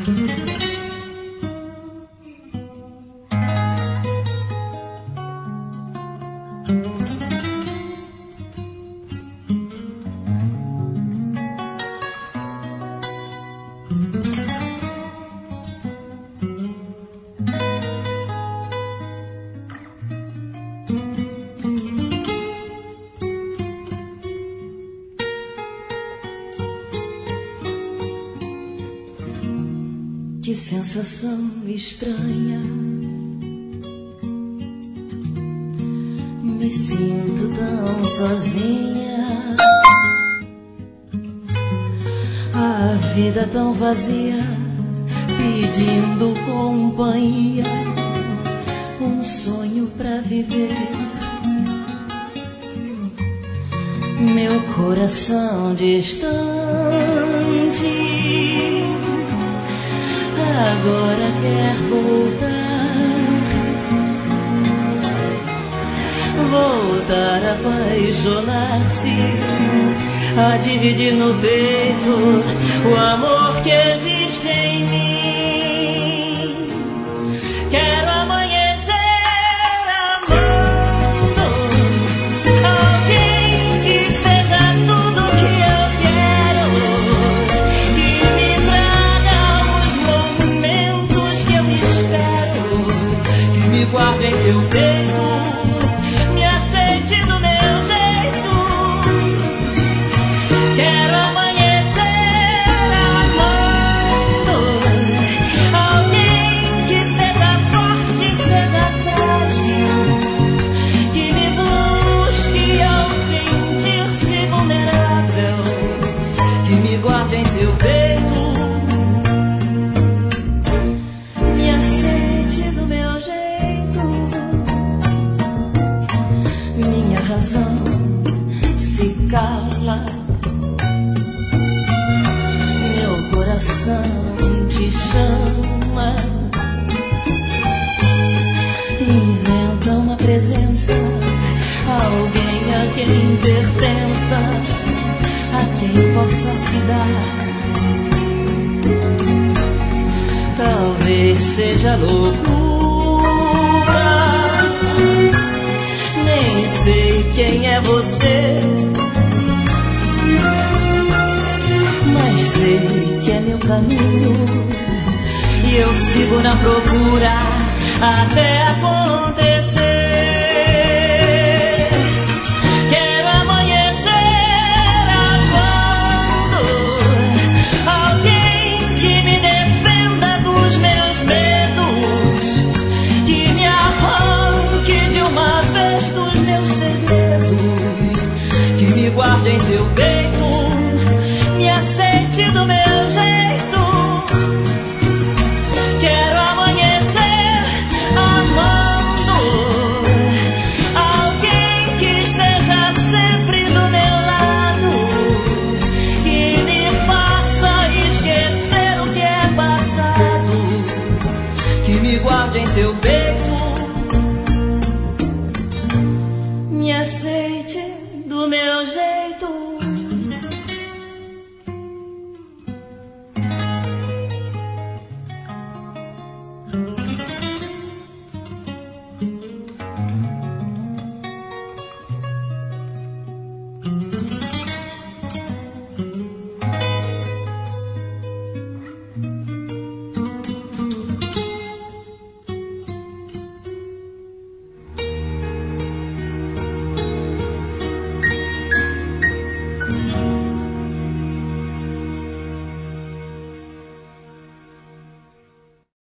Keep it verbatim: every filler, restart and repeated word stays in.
Que sensação estranha, me sinto tão sozinha, a vida tão vazia, pedindo companhia, um sonho pra viver. Meu coração distante agora quer voltar, voltar a apaixonar-se, a dividir no peito o amor que existe em mim. Quero amanhecer amando alguém que seja tudo o que eu quero, que me traga os momentos que eu espero, que me guarde em seu peito, me aceite do meu jeito. Quero amanhecer amando alguém que seja forte, seja frágil, que me busque ao sentir-se vulnerável, que me guarde em seu peito, me aceite do meu jeito. Minha razão se cala, meu coração te chama, inventa uma presença, alguém a quem pertença, a quem possa se dar. Talvez seja loucura, nem sei quem é você, mas sei que é meu caminho e eu sigo na procura até acontecer.